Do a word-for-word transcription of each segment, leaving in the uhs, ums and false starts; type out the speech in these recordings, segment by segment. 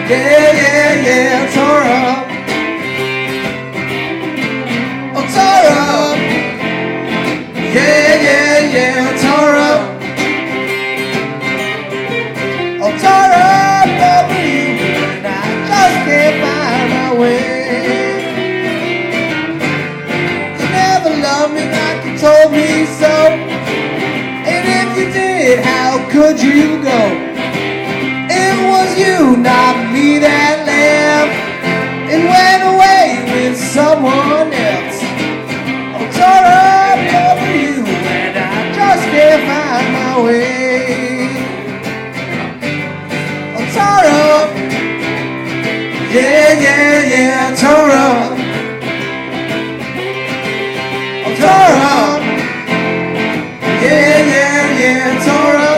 Yeah, yeah, yeah, tore up. Oh, tore up. Yeah, yeah, yeah, tore up. Oh, tore up over you, and I just can't find my way. You never loved me like you told me so, and if you did, how could you go? It was you, not me, that left and went away with someone else. I'm tore up over you, and I just can't find my way. I'm tore up. Yeah, yeah, yeah, tore up. I'm tore up. Yeah, yeah, yeah, tore up.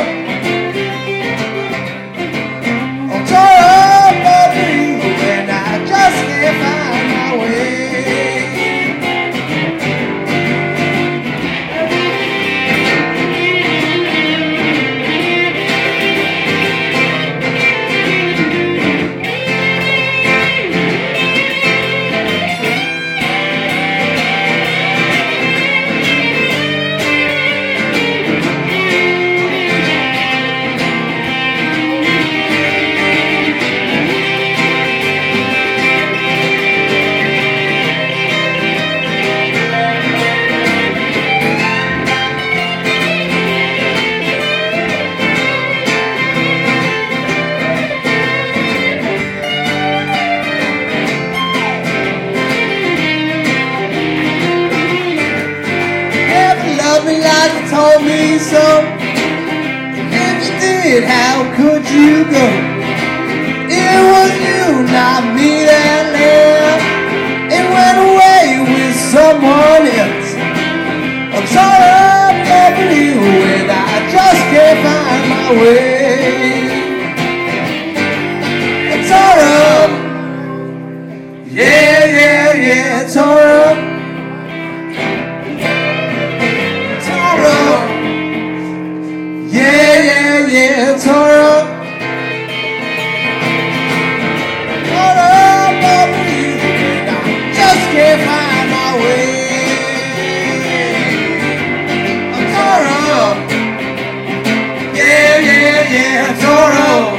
Tore up over you, and I just can't find my way. Me like you told me so. If you did, how could you go? It was you, not me, that left and went away with someone else. I'm tore up over you, and I just can't find my way. I'm tore up. Yeah, yeah, yeah, tore up. Yeah, yeah, yeah, tore up. Tore up over you, and I just can't find my way. I'm tore up. Yeah, yeah, yeah, tore up.